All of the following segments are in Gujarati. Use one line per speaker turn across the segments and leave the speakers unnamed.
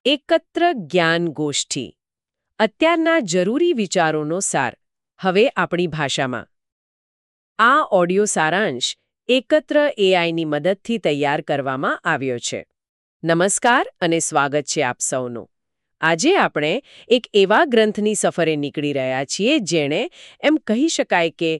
એકત્ર જ્ઞાન ગોષ્ઠી અત્યારના જરૂરી વિચારોનો સાર હવે આપણી ભાષામાં આ ઓડિયો સારાંશ એકત્ર એઆઈની મદદથી તૈયાર કરવામાં આવ્યો છે. નમસ્કાર અને સ્વાગત છે આપ સૌનું. આજે આપણે એક એવા ગ્રંથની સફરે નીકળી રહ્યા છીએ જેણે એમ કહી શકાય કે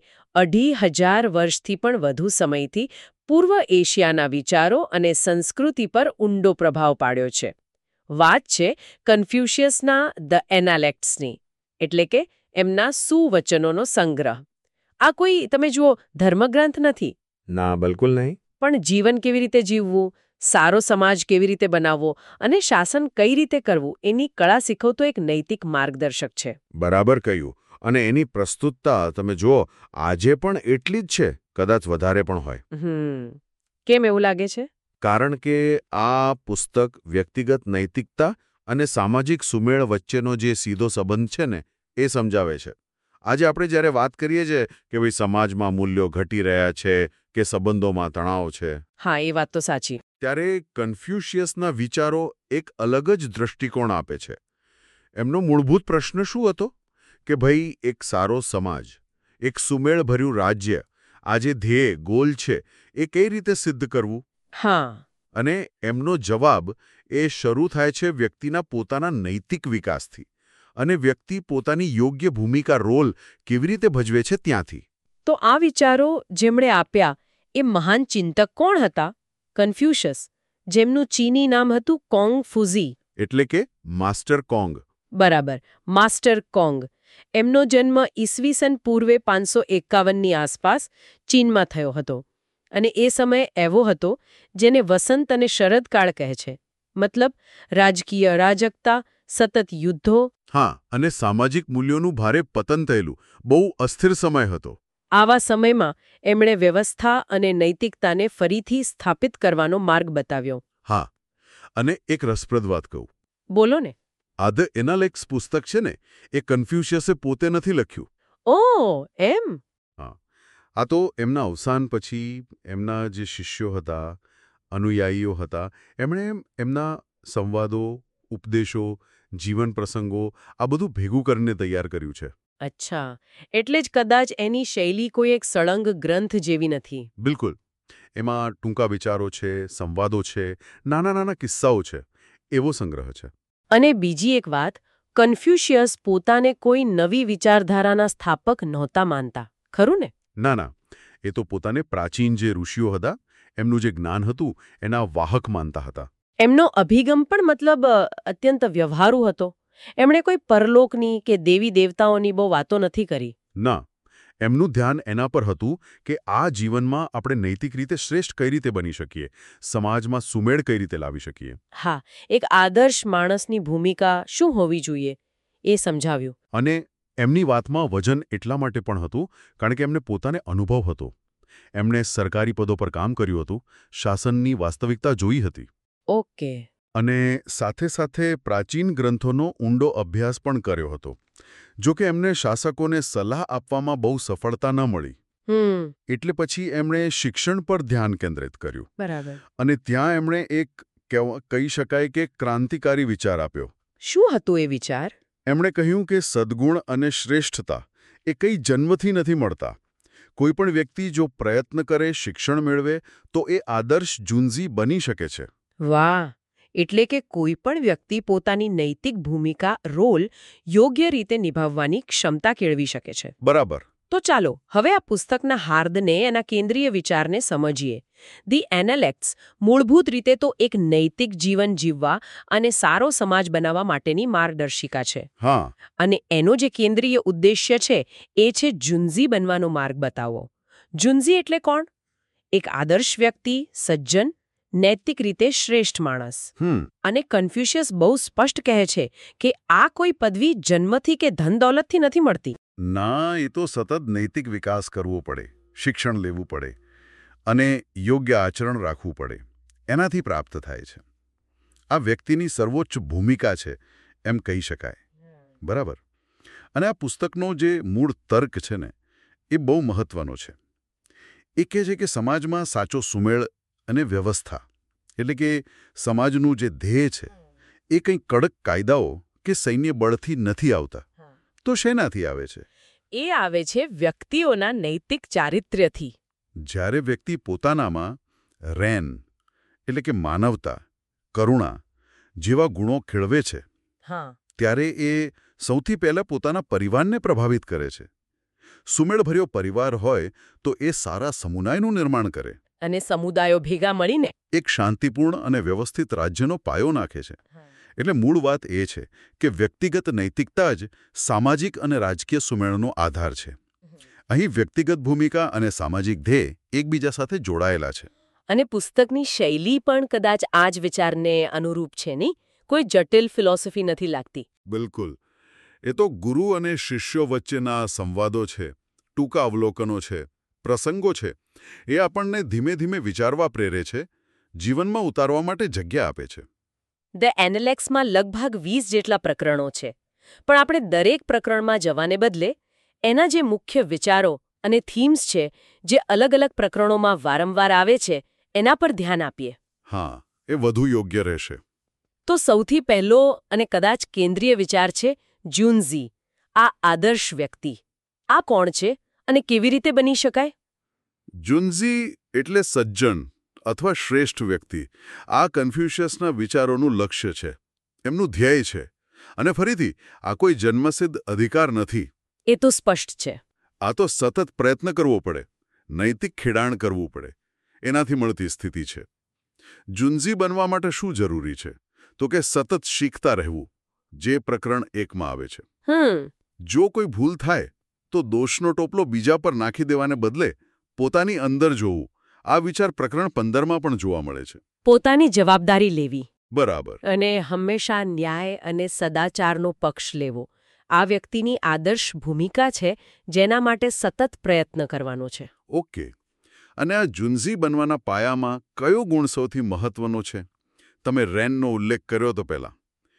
2500 વર્ષથી પણ વધુ સમયથી પૂર્વ એશિયાના વિચારો અને સંસ્કૃતિ પર ઊંડો પ્રભાવ પાડ્યો છે. વાત છે કન્ફ્યુશિયસના ધ એનાલેક્ટ્સની, એટલે કે એમના સુવચનોનો સંગ્રહ. આ કોઈ તમે જુઓ ધર્મગ્રંથ નથી.
ના, બિલકુલ નહીં.
પણ જીવન કેવી રીતે જીવવું, સારો સમાજ કેવી રીતે બનાવવો અને શાસન કઈ રીતે કરવું એની કળા શીખવતો એક નૈતિક માર્ગદર્શક છે.
બરાબર કહ્યું. અને એની પ્રસ્તુતતા તમે જુઓ આજે પણ એટલી જ છે, કદાચ વધારે પણ હોય.
કેમ એવું લાગે છે?
કારણ કે આ પુસ્તક વ્યક્તિગત નૈતિકતા અને સામાજિક સુમેળ વચ્ચેનો જે સીધો સંબંધ છે ને એ સમજાવે છે. આજે આપણે જ્યારે વાત કરીએ છીએ કે ભાઈ સમાજમાં મૂલ્યો ઘટી રહ્યા છે કે સંબંધોમાં તણાવ છે,
હા, એ વાત તો સાચી.
ત્યારે કન્ફ્યુશિયસના વિચારો એક અલગ જ દૃષ્ટિકોણ આપે છે. એમનો મૂળભૂત પ્રશ્ન શું હતો કે ભાઈ એક સારો સમાજ, એક સુમેળભર્યું રાજ્ય, આ જે ધ્યેય ગોલ છે એ કઈ રીતે સિદ્ધ કરવું?
હા.
અને એમનો જવાબ એ શરૂ થાય છે વ્યક્તિના પોતાના નૈતિક વિકાસથી અને વ્યક્તિ પોતાની યોગ્ય ભૂમિકા રોલ કેવી રીતે ભજવે છે ત્યાંથી.
તો આ વિચારો જેમણે આપ્યા એ મહાન ચિંતક કોણ હતા? કન્ફ્યુશિયસ, જેમનું ચીની નામ હતું કોંગ ફુઝી.
એટલે કે માસ્ટર કોંગ.
બરાબર, માસ્ટર કોંગ. એમનો જન્મ ઈસવીસન પૂર્વે 551ની આસપાસ ચીનમાં થયો હતો. અને એ સમય એવો હતો જેને વસંત અને શરદકાળ કહે છે. મતલબ રાજકીય અરાજકતા, સતત યુદ્ધો.
હા, અને સામાજિક મૂલ્યોનું ભારે પતન થયેલું બહુ અસ્થિર સમય હતો.
આવા સમયમાં એમણે વ્યવસ્થા અને નૈતિકતાને ફરીથી સ્થાપિત કરવાનો માર્ગ બતાવ્યો.
હા, અને એક રસપ્રદ વાત કહું.
બોલો ને.
આ ધ એનાલેક્ટ્સ પુસ્તક છે ને એ કન્ફ્યુશિયસે પોતે નથી લખ્યું.
ઓહ, એમ?
આ તો એમના અવસાન પછી એમના જે શિષ્યો હતા, અનુયાયીઓ હતા, એમણે એમના સંવાદો, ઉપદેશો, જીવન પ્રસંગો આ બધું ભેગું કરીને તૈયાર કર્યું છે.
અચ્છા, એટલે જ કદાચ એની શૈલી કોઈ એક સળંગ ગ્રંથ જેવી નથી.
બિલકુલ. એમાં ટૂંકા વિચારો છે, સંવાદો છે, નાના નાના કિસ્સાઓ છે, એવો સંગ્રહ છે.
અને બીજી એક વાત, કન્ફ્યુશિયસ પોતાને કોઈ નવી વિચારધારાના સ્થાપક નહોતા માનતા, ખરું ને?
ના ના, એ તો પોતાને પ્રાચીન જે ઋષિઓ હતા એમનું જે જ્ઞાન હતું એના વાહક માનતા હતા.
એમનો અભિગમ પણ મતલબ અત્યંત વ્યવહારુ હતો. એમણે કોઈ પરલોકની કે દેવી દેવતાઓની બહુ વાતો નથી કરી.
ના, એમનું ધ્યાન એના પર હતું કે આ જીવનમાં આપણે નૈતિક રીતે શ્રેષ્ઠ કઈ રીતે બની શકીએ, સમાજમાં સુમેળ કઈ રીતે લાવી શકીએ.
હા, એક આદર્શ માણસની ભૂમિકા શું હોવી જોઈએ એ સમજાવ્યું.
અને એમની વાતમાં વજન એટલા માટે પણ હતું કારણ કે એમને પોતાને અનુભવ હતો. એમણે સરકારી પદો પર કામ કર્યું હતું, શાસનની વાસ્તવિકતા જોઈ હતી.
ઓકે.
અને સાથે સાથે પ્રાચીન ગ્રંથોનો ઊંડો અભ્યાસ પણ કર્યો હતો. જો કે એમને શાસકોને સલાહ આપવામાં બહુ સફળતા ન મળી. એટલે પછી એમણે શિક્ષણ પર ધ્યાન કેન્દ્રિત કર્યું.
બરાબર.
અને ત્યાં એમણે એક કહી શકાય કે ક્રાંતિકારી વિચાર આપ્યો.
શું હતું એ વિચાર?
એમણે કહ્યું કે સદ્ગુણ અને શ્રેષ્ઠતા એ કંઈ જન્મથી નથી મળતા. કોઈપણ વ્યક્તિ જો પ્રયત્ન કરે, શિક્ષણ મેળવે તો એ આદર્શ જુન્ઝી બની શકે છે.
વાહ! એટલે કે કોઈ પણ વ્યક્તિ પોતાની નૈતિક ભૂમિકા રોલ યોગ્ય રીતે નિભાવવાની ક્ષમતા કેળવી શકે છે.
બરાબર.
તો ચાલો હવે આ પુસ્તકના હાર્દને એના કેન્દ્રીય વિચારને સમજીએ. ધી એનાલેક્ટ્સ મૂળભૂત રીતે તો એક નૈતિક જીવન જીવવા અને સારો સમાજ બનાવવા માટેની માર્ગદર્શિકા છે.
હા.
અને એનો જે કેન્દ્રીય ઉદ્દેશ્ય છે એ છે જુન્ઝી બનવાનો માર્ગ બતાવવો. જુન્ઝી એટલે કોણ? એક આદર્શ વ્યક્તિ, સજ્જન, નૈતિક રીતે શ્રેષ્ઠ માણસ. અને કન્ફ્યુશિયસ બહુ સ્પષ્ટ કહે છે કે આ કોઈ પદવી જન્મથી કે ધન દોલતથી નથી મળતી.
ના, એ તો સતત નૈતિક વિકાસ કરવો પડે, શિક્ષણ લેવું પડે અને યોગ્ય આચરણ રાખવું પડે. એનાથી પ્રાપ્ત થાય છે. આ વ્યક્તિની સર્વોચ્ચ ભૂમિકા છે એમ કહી શકાય. બરાબર. અને આ પુસ્તકનો જે મૂળ તર્ક છે ને એ બહુ મહત્વનો છે. એ કહે છે કે સમાજમાં સાચો સુમેળ અને વ્યવસ્થા એટલે કે સમાજનું જે ધ્યેય છે એ કંઈ કડક કાયદાઓ કે સૈન્ય બળથી નથી આવતા. તો શેનાથી આવે છે?
એ આવે છે વ્યક્તિઓના નૈતિક ચારિત્ર્યથી.
જ્યારે વ્યક્તિ પોતાનામાં રેન એટલે કે માનવતા, કરુણા જેવા ગુણો કેળવે છે ત્યારે એ સૌથી પહેલા પોતાના પરિવારને પ્રભાવિત કરે છે. સુમેળભર્યો પરિવાર હોય તો એ સારા સમુદાયનું નિર્માણ કરે
અને સમુદાયો ભેગા મળીને
એક શાંતિપૂર્ણ અને વ્યવસ્થિત રાજ્યનો પાયો નાખે છે. એટલે મૂળ વાત એ છે કે વ્યક્તિગત નૈતિકતા જ સામાજિક અને રાજકીય સુમેળનો આધાર છે. અહીં વ્યક્તિગત ભૂમિકા અને સામાજિક ધ્યેય એકબીજા સાથે જોડાયેલા છે.
અને પુસ્તકની શૈલી પણ કદાચ આ જ વિચારને અનુરૂપ છે નહીં? કોઈ જટિલ ફિલોસોફી નથી લાગતી.
બિલકુલ. એ તો ગુરુ અને શિષ્યો વચ્ચેના સંવાદો છે, ટૂંકા અવલોકનો છે, પ્રસંગો છે. એ આપણને ધીમે ધીમે વિચારવા પ્રેરે છે, જીવનમાં ઉતારવા માટે જગ્યા આપે છે.
ધ એનાલેક્સમાં લગભગ 20 જેટલા પ્રકરણો છે. પણ આપણે દરેક પ્રકરણમાં જવાને બદલે એના જે મુખ્ય વિચારો અને થીમ્સ છે જે અલગ અલગ પ્રકરણોમાં વારંવાર આવે છે એના પર ધ્યાન આપીએ.
હા, એ વધુ યોગ્ય રહેશે.
તો સૌથી પહેલો અને કદાચ કેન્દ્રીય વિચાર છે જુન્ઝી, આ આદર્શ વ્યક્તિ. આ કોણ છે અને કેવી રીતે બની શકાય?
જુન્ઝી એટલે સજ્જન અથવા શ્રેષ્ઠ વ્યક્તિ. આ કન્ફ્યુશિયસના વિચારોનું લક્ષ્ય છે, એમનું ધ્યેય છે. અને ફરીથી, આ કોઈ જન્મસિદ્ધ અધિકાર નથી.
એ તો સ્પષ્ટ છે.
આ તો સતત પ્રયત્ન કરવો પડે, નૈતિક ખેડાણ કરવું પડે, એનાથી મળતી સ્થિતિ છે. જુન્ઝી બનવા માટે શું જરૂરી છે? તો કે સતત શીખતા રહેવું, જે પ્રકરણ 1માં આવે છે. જો કોઈ ભૂલ થાય તો દોષનો ટોપલો બીજા પર નાખી દેવાને બદલે પોતાની અંદર જોવું. આ વિચાર પ્રકરણ 15માં પણ જોવા મળે છે.
પોતાની જવાબદારી લેવી.
બરાબર.
અને હંમેશા ન્યાય અને સદાચારનો પક્ષ લેવો. આ વ્યક્તિની આદર્શ ભૂમિકા છે જેના માટે સતત પ્રયત્ન કરવાનો છે.
ઓકે. અને આ જુન્ઝી બનવાના પાયામાં કયો ગુણ સૌથી મહત્વનો છે? તમે રેનનો ઉલ્લેખ કર્યો તો પહેલા.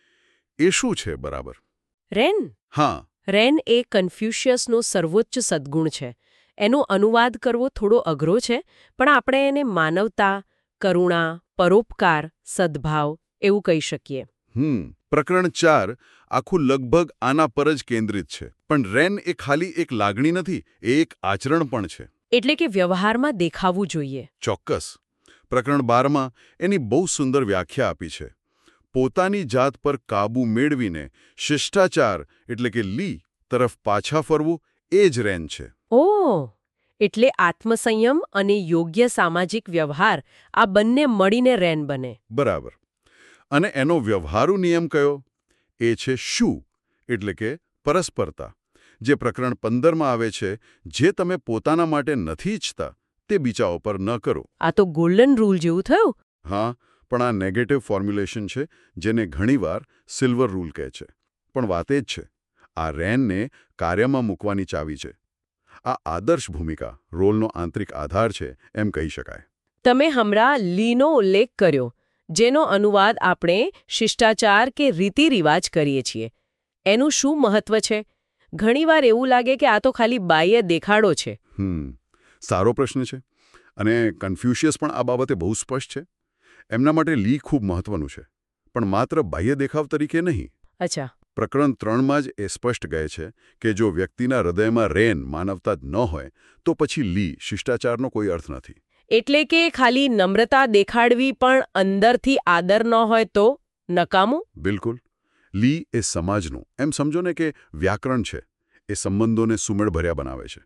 એ શું છે બરાબર?
રેન?
હા.
રેન એ કન્ફ્યુશિયસનો સર્વોચ્ચ સદ્ગુણ છે. એનો અનુવાદ કરવો થોડો અઘરો છે, પણ આપણે એને માનવતા, કરુણા, પરોપકાર, સદ્ભાવ એવું કહી શકીએ.
પ્રકરણ 4 આખું લગભગ આના પર જ કેન્દ્રિત છે. પણ રેન એ ખાલી એક લાગણી નથી, એ એક આચરણ પણ છે.
એટલે કે વ્યવહારમાં દેખાવું જોઈએ.
ચોક્કસ. પ્રકરણ 12માં એની બહુ સુંદર વ્યાખ્યા આપી છે. પોતાની જાત પર કાબૂ મેળવીને શિષ્ટાચાર એટલે કે લી તરફ પાછા ફરવું એ જ રેન છે.
ઓહ! એટલે આત્મસંયમ અને યોગ્ય સામાજિક વ્યવહાર આ બંને મળીને રેન બને.
બરાબર. અને એનો વ્યવહારુ નિયમ કયો? એ છે શું એટલે કે પરસ્પરતા, જે પ્રકરણ 15માં આવે છે. જે તમે પોતાના માટે નથી ઈચ્છતા તે બીજાઓ પર ન કરો.
આ તો ગોલ્ડન રૂલ જેવું થયું.
હા, પણ આ નેગેટિવ ફોર્મ્યુલેશન છે, જેને ઘણીવાર સિલ્વર રૂલ કહે છે. પણ વાત એ જ છે, આ રેનને કાર્યમાં મૂકવાની ચાવી છે. આ આદર્શ ભૂમિકા રોલનો આંતરિક આધાર છે એમ કહી શકાય.
તમે હમણાં લીનો ઉલ્લેખ કર્યો, જેનો અનુવાદ આપણે શિષ્ટાચાર કે રીતિ રિવાજ કરીએ છીએ. એનું શું મહત્વ છે? ઘણીવાર એવું લાગે કે આ તો ખાલી બાહ્ય દેખાડો છે.
સારો પ્રશ્ન છે. અને કન્ફ્યુશિયસ પણ આ બાબતે બહુ સ્પષ્ટ છે. એમના માટે લી ખૂબ મહત્વનું છે, પણ માત્ર બાહ્ય દેખાવ તરીકે નહીં.
અચ્છા.
પ્રકરણ 3માં જ એ સ્પષ્ટ કહે છે કે જો વ્યક્તિના હૃદયમાં રેન માનવતા જ ન હોય તો પછી લી શિષ્ટાચારનો કોઈ અર્થ નથી.
એટલે કે ખાલી નમ્રતા દેખાડવી પણ અંદરથી આદર ન હોય તો નકામું?
બિલકુલ. લી એ સમાજનું એમ સમજો ને કે વ્યાકરણ છે. એ સંબંધોને સુમેળભર્યા બનાવે છે.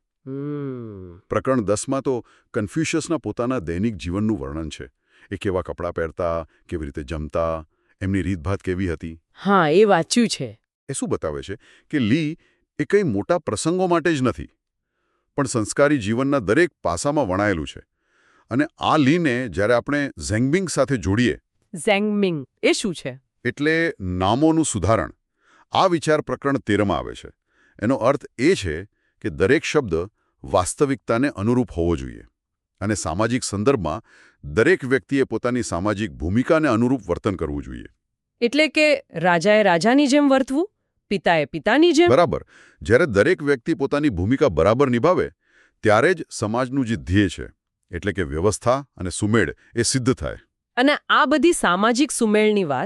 પ્રકરણ 10માં તો કન્ફ્યુશિયસના પોતાના દૈનિક જીવનનું વર્ણન છે. એ કેવા કપડાં પહેરતા, કેવી રીતે જમતા, એમની રીતભાત કેવી હતી.
હા, એ વાંચ્યું છે.
એ શું બતાવે છે કે લી એ કંઈ મોટા પ્રસંગો માટે જ નથી, પણ સંસ્કારી જીવનના દરેક પાસામાં વણાયેલું છે. અને આ લીને જ્યારે આપણે ઝેંગમિંગ સાથે જોડીએ.
ઝેંગમિંગ એ શું છે? એટલે
નામોનું સુધારણ. આ વિચાર પ્રકરણ 13માં આવે છે. એનો અર્થ એ છે કે દરેક શબ્દ વાસ્તવિકતાને અનુરૂપ હોવો જોઈએ અને સામાજિક સંદર્ભમાં દરેક વ્યક્તિએ પોતાની સામાજિક ભૂમિકાને અનુરૂપ વર્તન કરવું જોઈએ.
એટલે કે રાજાએ રાજાની જેમ વર્તવું, પિતાએ પિતાની જેમ.
બરાબર. જ્યારે દરેક વ્યક્તિ પોતાની ભૂમિકા બરાબર નિભાવે ત્યારે જ સમાજનું જે ધ્યેય છે એટલે કે વ્યવસ્થા અને સુમેળ એ સિદ્ધ થાય.
અને આ બધી સામાજિક સુમેળની વાત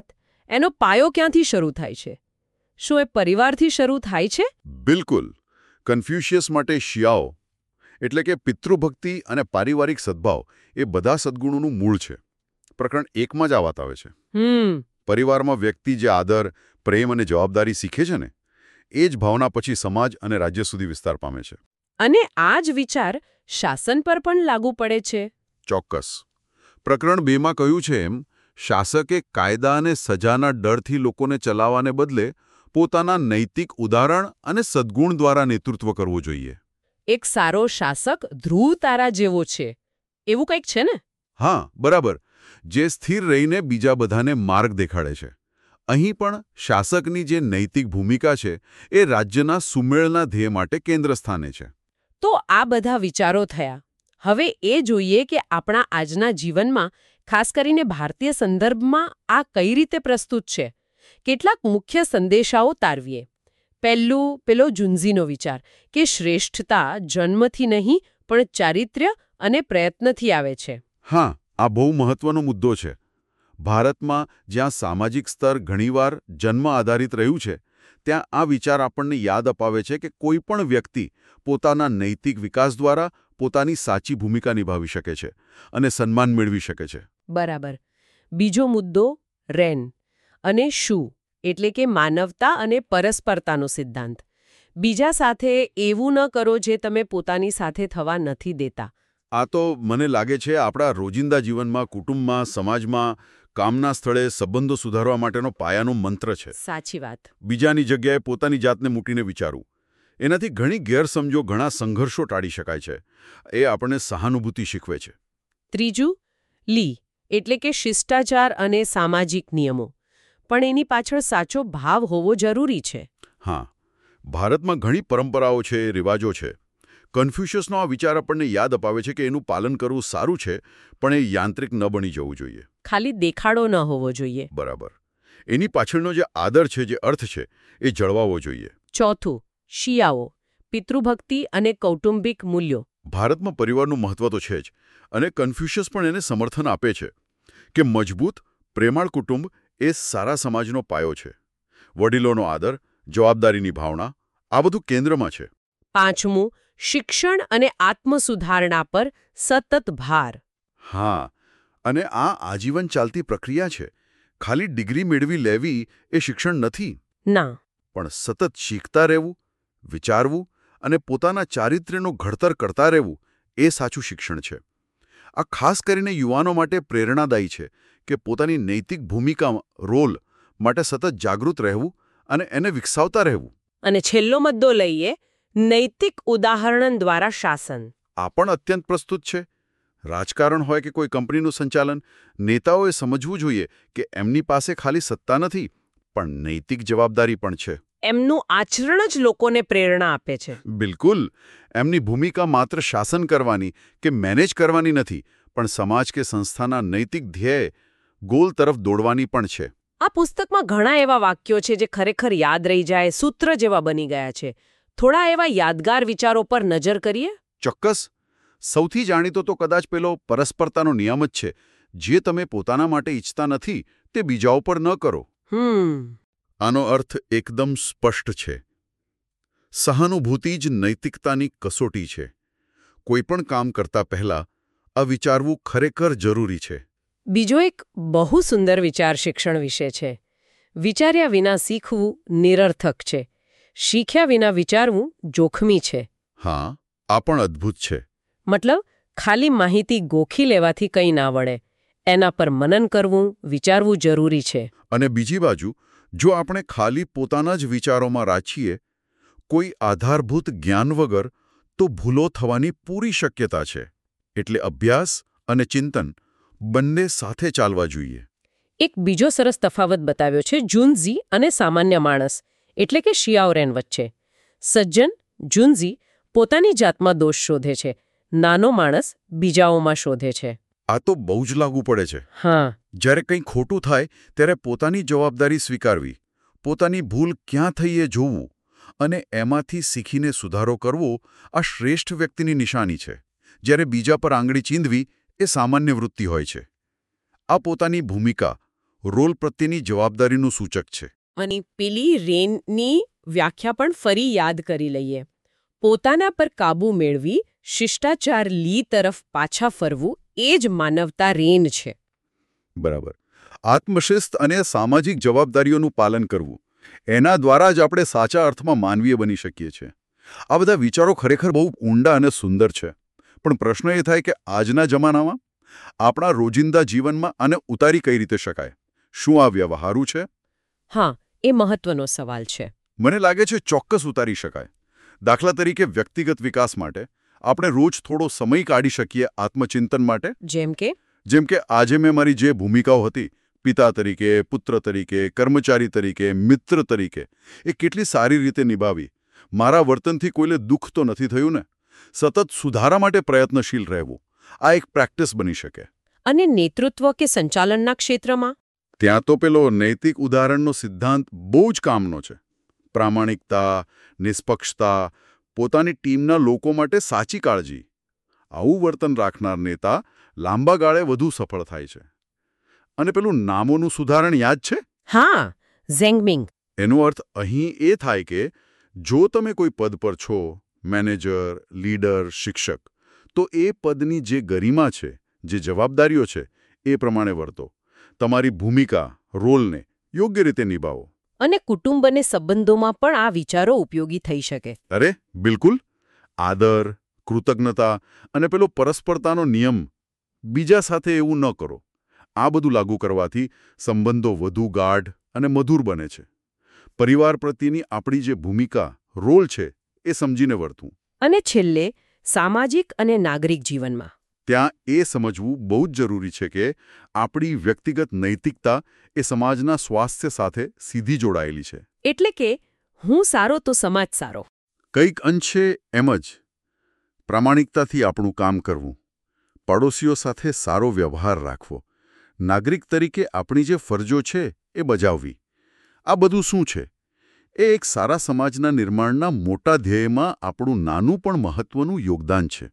એનો પાયો ક્યાંથી શરૂ થાય છે? શું એ પરિવારથી શરૂ થાય છે?
બિલકુલ. કન્ફ્યુશિયસ માટે શિયાઓ એટલે કે પિતૃભક્તિ અને પારિવારિક સદ્ભાવ એ બધા સદ્ગુણોનું મૂળ છે. પ્રકરણ 1માં જ આ વાત આવે છે. પરિવારમાં વ્યક્તિ જે આદર, પ્રેમ અને જવાબદારી શીખે છે ને, એ જ ભાવના પછી સમાજ અને રાજ્ય સુધી વિસ્તાર પામે છે.
અને આ જ વિચાર શાસન પર પણ લાગુ પડે છે.
ચોક્કસ. પ્રકરણ 2માં કહ્યું છે એમ, શાસકે કાયદા અને સજાના ડરથી લોકોને ચલાવવાને બદલે પોતાના નૈતિક ઉદાહરણ અને સદ્ગુણ દ્વારા નેતૃત્વ કરવું જોઈએ.
એક સારો શાસક ધ્રુવ તારા જેવો છે, એવું કંઈક છે ને?
હા, બરાબર. જે સ્થિર રહીને બીજા બધાને માર્ગ દેખાડે છે. અહીં પણ શાસકની જે નૈતિક ભૂમિકા છે એ રાજ્યના સુમેળના ધ્યેય માટે કેન્દ્ર સ્થાને છે.
તો આ બધા વિચારો થયા. હવે એ જોઈએ કે આપણા આજના જીવનમાં, ખાસ કરીને ભારતીય સંદર્ભમાં, આ કઈ રીતે પ્રસ્તુત છે. કેટલાક મુખ્ય સંદેશાઓ તારવીએ. પહેલું, પેલો જુન્ઝીનો વિચાર કે શ્રેષ્ઠતા જન્મથી નહીં પણ ચારિત્ર્ય અને પ્રયત્નથી આવે છે.
હા, આ બહુ મહત્વનો મુદ્દો છે. ભારતમાં જ્યાં સામાજિક સ્તર ઘણીવાર જન્મ આધારિત રહ્યું છે, ત્યાં આ વિચાર આપણને યાદ અપાવે છે કે કોઈ પણ વ્યક્તિ પોતાના નૈતિક વિકાસ દ્વારા પોતાની સાચી ભૂમિકા નિભાવી શકે છે અને સન્માન મેળવી શકે છે.
બરાબર. બીજો મુદ્દો રેન અને શું એટલે કે માનવતા અને પરસ્પરતાનો સિદ્ધાંત. બીજા સાથે એવું ન કરો જે તમે પોતાની સાથે થવા નથી દેતા.
આ તો મને લાગે છે આપણા રોજિંદા જીવનમાં, કુટુંબમાં, સમાજમાં, કામના સ્થળે સંબંધો સુધારવા માટેનો પાયાનો મંત્ર છે.
સાચી વાત.
બીજાની જગ્યાએ પોતાની જાતને મૂકીને વિચારવું. એનાથી ઘણી ગેરસમજો, ઘણા સંઘર્ષો ટાળી શકાય છે. એ આપણને સહાનુભૂતિ શીખવે છે.
ત્રીજું, લી એટલે કે શિષ્ટાચાર અને સામાજિક નિયમો. પણ એની પાછળ સાચો ભાવ હોવો જરૂરી છે.
હા, ભારતમાં ઘણી પરંપરાઓ છે, રિવાજો છે. કન્ફ્યુશિયસનો આ વિચાર આપણને યાદ અપાવે છે કે એનું પાલન કરવું સારું છે, પણ એ યાંત્રિક ન બની જવું જોઈએ.
ખાલી દેખાડો ન હોવો જોઈએ.
બરાબર. એની પાછળનો જે આદર છે, જે અર્થ છે, એ જળવાવો જોઈએ.
ચોથું, શિયાઓ, પિતૃભક્તિ અને કૌટુંબિક મૂલ્યો.
ભારતમાં પરિવારનું મહત્વ તો છે જ, અને કન્ફ્યુશિયસ પણ એને સમર્થન આપે છે કે મજબૂત, પ્રેમાળ કુટુંબ એ સારા સમાજનો પાયો છે. વડીલોનો આદર, જવાબદારીની ભાવના, આ બધું કેન્દ્રમાં છે.
પાંચમું, શિક્ષણ અને આત્મસુધારણા પર સતત ભાર.
હા, અને આ આજીવન ચાલતી પ્રક્રિયા છે. ખાલી ડિગ્રી મેળવી લેવી એ શિક્ષણ નથી.
ના.
પણ સતત શીખતા રહેવું, વિચારવું અને પોતાના ચારિત્ર્યનું ઘડતર કરતા રહેવું એ સાચું શિક્ષણ છે. આ ખાસ કરીને યુવાનો માટે પ્રેરણાદાયી છે કે પોતાની નૈતિક ભૂમિકા, રોલ માટે સતત જાગૃત રહેવું અને એને વિકસાવતા રહેવું.
અને છેલ્લો મુદ્દો લઈએ, નૈતિક ઉદાહરણ દ્વારા શાસન.
આ પણ અત્યંત પ્રસ્તુત છે. રાજકારણ હોય કે કોઈ કંપનીનું સંચાલન, નેતાઓએ સમજવું જોઈએ કે એમની પાસે ખાલી સત્તા નથી, પણ નૈતિક જવાબદારી પણ છે.
એમનું આચરણ જ લોકોને પ્રેરણા આપે છે.
બિલકુલ. એમની ભૂમિકા માત્ર શાસન કરવાની કે મેનેજ કરવાની નથી, પણ સમાજ કે સંસ્થાના નૈતિક ધ્યેય, ગોલ તરફ દોડવાની પણ છે.
આ પુસ્તકમાં ઘણા એવા વાક્યો છે જે ખરેખર યાદ રહી જાય, સૂત્ર જેવા બની ગયા છે. થોડા એવા યાદગાર વિચારો પર નજર કરીએ?
ચોક્કસ. સૌથી જાણીતો તો કદાચ પેલો પરસ્પરતાનો નિયમ જ છે. જે તમે પોતાના માટે ઈચ્છતા નથી, તે બીજાઓ પર ન કરો. આનો અર્થ એકદમ સ્પષ્ટ છે. સહાનુભૂતિ જ નૈતિકતાની કસોટી છે. કોઈપણ કામ કરતા પહેલા આ વિચારવું ખરેખર જરૂરી છે.
બીજો એક બહુ સુંદર વિચાર શિક્ષણ વિશે છે. વિચાર્યા વિના શીખવું નિરર્થક છે. શીખ્યા વિના વિચારવું જોખમી છે.
હા, આ પણ અદ્ભુત છે.
મતલબ, ખાલી માહિતી ગોખી લેવાથી કંઈ ના વળે. એના પર મનન કરવું, વિચારવું જરૂરી છે.
અને બીજી બાજુ, જો આપણે ખાલી પોતાના જ વિચારોમાં રાચીએ, કોઈ આધારભૂત જ્ઞાન વગર, તો ભૂલો થવાની પૂરી શક્યતા છે. એટલે અભ્યાસ અને ચિંતન બંને સાથે ચાલવા જોઈએ.
એક બીજો સરસ તફાવત બતાવ્યો છે જુન્ઝી અને સામાન્ય માણસ એટલે કે શિયાઓરેન વચ્ચે. સજ્જન જુન્ઝી પોતાની જાતમાં દોષ શોધે છે, નાનો માણસ બીજાઓમાં શોધે છે.
આ તો બહુ જ લાગુ પડે છે.
હા.
જ્યારે કંઈ ખોટું થાય ત્યારે પોતાની જવાબદારી સ્વીકારવી, પોતાની ભૂલ ક્યાં થઈ એ જોવું અને એમાંથી શીખીને સુધારો કરવો, આ શ્રેષ્ઠ વ્યક્તિની નિશાની છે. જ્યારે બીજા પર આંગળી ચીંધવી એ સામાન્ય વૃત્તિ હોય છે. આ પોતાની ભૂમિકા, રોલ પ્રત્યેની જવાબદારીનું સૂચક છે.
અને પેલી રેનની વ્યાખ્યા પણ ફરી યાદ કરી લઈએ. પોતાના પર કાબૂ મેળવી શિષ્ટાચાર લી તરફ પાછા ફરવું એ જ માનવતા રેન છે.
બરાબર. આત્મશિસ્ત અને સામાજિક જવાબદારીઓનું પાલન કરવું, એના દ્વારા જ આપણે સાચા અર્થમાં માનવીય બની શકીએ છીએ. આ બધા વિચારો ખરેખર બહુ ઊંડા અને સુંદર છે. પણ પ્રશ્ન એ થાય કે આજના જમાનામાં આપણા રોજિંદા જીવનમાં આને ઉતારી કઈ રીતે શકાય? શું આ વ્યવહારુ છે?
હા, એ મહત્વનો સવાલ છે.
મને લાગે છે ચોક્કસ ઉતારી શકાય. દાખલા તરીકે વ્યક્તિગત વિકાસ માટે આપણે રોજ થોડો સમય કાઢી શકીએ આત્મચિંતન માટે. જેમ કે આજે મેં મારી જે ભૂમિકાઓ હતી, પિતા તરીકે, પુત્ર તરીકે, કર્મચારી તરીકે, મિત્ર તરીકે, એ કેટલી સારી રીતે નિભાવી. મારા વર્તનથી કોઈને દુઃખ તો નથી થયું ને? સતત સુધારા માટે પ્રયત્નશીલ રહેવું, આ એક પ્રેક્ટિસ બની શકે.
અને નેતૃત્વ કે સંચાલનના ક્ષેત્રમાં?
ત્યાં તો પેલો નૈતિક ઉદાહરણનો સિદ્ધાંત બહુ જ કામનો છે. પ્રામાણિકતા, નિષ્પક્ષતા, પોતાની ટીમના લોકો માટે સાચી કાળજી. આવું વર્તન રાખનાર નેતા લાંબા ગાળે વધુ સફળ થાય છે. અને પેલું નામોનું સુધારણ યાદ છે?
હા, ઝેંગમિંગ.
એનો અર્થ અહીં એ થાય કે જો તમે કોઈ પદ પર છો, મેનેજર, લીડર, શિક્ષક, તો એ પદની જે ગરિમા છે, જે જવાબદારીઓ છે, એ પ્રમાણે વર્તો. તમારી ભૂમિકા, રોલને યોગ્ય રીતે નિભાવો.
અને કુટુંબ અને સંબંધોમાં પણ આ વિચારો ઉપયોગી થઈ શકે.
અરે બિલકુલ. આદર, કૃતજ્ઞતા અને પેલો પરસ્પરતાનો નિયમ, બીજા સાથે એવું ન કરો. આ બધું લાગુ કરવાથી સંબંધો વધુ ગાઢ અને મધુર બને છે. પરિવાર પ્રત્યેની આપણી જે ભૂમિકા, રોલ છે, એ સમજીને વર્તવું.
અને છેલ્લે સામાજિક અને નાગરિક જીવનમાં
ત્યાં એ સમજવું બહુ જ જરૂરી છે કે આપણી વ્યક્તિગત નૈતિકતા એ સમાજના સ્વાસ્થ્ય સાથે સીધી જોડાયેલી છે.
એટલે કે હું સારો તો સમાજ સારો.
કંઈક અંશે એમ જ. પ્રામાણિકતાથી આપણું કામ કરવું, પડોશીઓ સાથે સારો વ્યવહાર રાખવો, નાગરિક તરીકે આપણી જે ફરજો છે એ બજાવવી. આ બધું શું છે? એ એક સારા સમાજના નિર્માણના મોટા ધ્યેયમાં આપણું નાનું પણ મહત્વનું યોગદાન છે.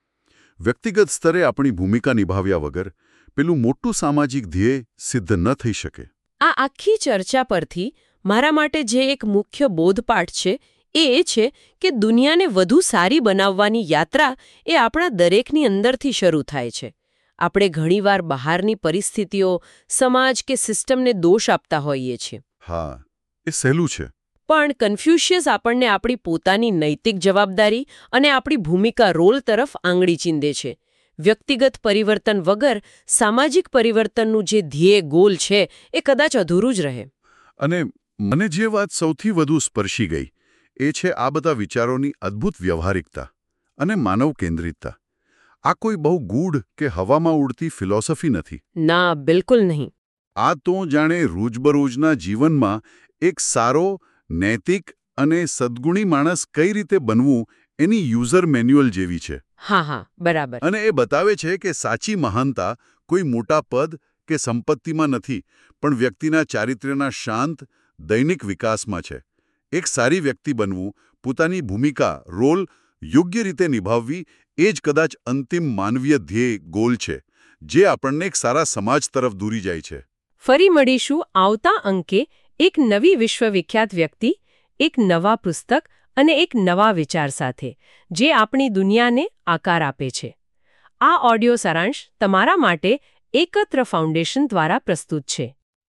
વ્યક્તિગત સ્તરે આપણી ભૂમિકા નિભાવ્યા વગર પેલું મોટું સામાજિક ધ્યેય સિદ્ધ ન થઈ શકે.
આ આખી ચર્ચા પરથી મારા માટે જે એક મુખ્ય બોધપાઠ છે એ છે કે દુનિયાને વધુ સારી બનાવવાની યાત્રા એ આપણા દરેકની અંદરથી શરૂ થાય છે. આપણે ઘણીવાર બહારની પરિસ્થિતિઓ, સમાજ કે સિસ્ટમને દોષ આપતા હોઈએ છીએ.
હા, એ સહેલું છે.
પણ કન્ફ્યુશિયસ આપણને આપણી પોતાની નૈતિક જવાબદારી અને આપણી ભૂમિકા રોલ તરફ આંગળી ચીંધે છે. વ્યક્તિગત પરિવર્તન વગર સામાજિક પરિવર્તનનું જે ધ્યેય ગોલ છે એ કદાચ અધૂરું જ રહે.
અને મને જે વાત સૌથી વધુ સ્પર્શી ગઈ એ છે આ બધા વિચારોની અદ્ભુત વ્યવહારિકતા અને માનવ કેન્દ્રિતતા. આ કોઈ બહુ ગૂઢ કે હવામાં ઉડતી ફિલોસોફી નથી.
ના, બિલકુલ નહીં.
આ તો જાણે રોજબરોજના જીવનમાં એક સારો, નૈતિક અને સદ્ગુણી માણસ કઈ રીતે બનવું એની યુઝર મેન્યુઅલ જેવી છે.
હા, બરાબર.
અને એ બતાવે છે કે સાચી મહાનતા કોઈ મોટા પદ કે સંપત્તિમાં નથી, પણ વ્યક્તિના ચારિત્ર્યના શાંત, દૈનિક વિકાસમાં છે. એક સારી વ્યક્તિ બનવું, પોતાની ભૂમિકા, રોલ યોગ્ય રીતે નિભાવવી એ જ કદાચ અંતિમ માનવીય ધ્યેય, ગોલ છે, જે આપણને એક સારા સમાજ તરફ દોરી જાય છે.
ફરી મળીશું આવતા અંકે એક નવી વિશ્વવિખ્યાત વ્યક્તિ, એક નવા પુસ્તક અને એક નવા વિચાર સાથે, જે આપણી દુનિયાને આકાર આપે છે. આ ઓડિયો સારાંશ તમારા માટે એકત્ર ફાઉન્ડેશન દ્વારા પ્રસ્તુત છે.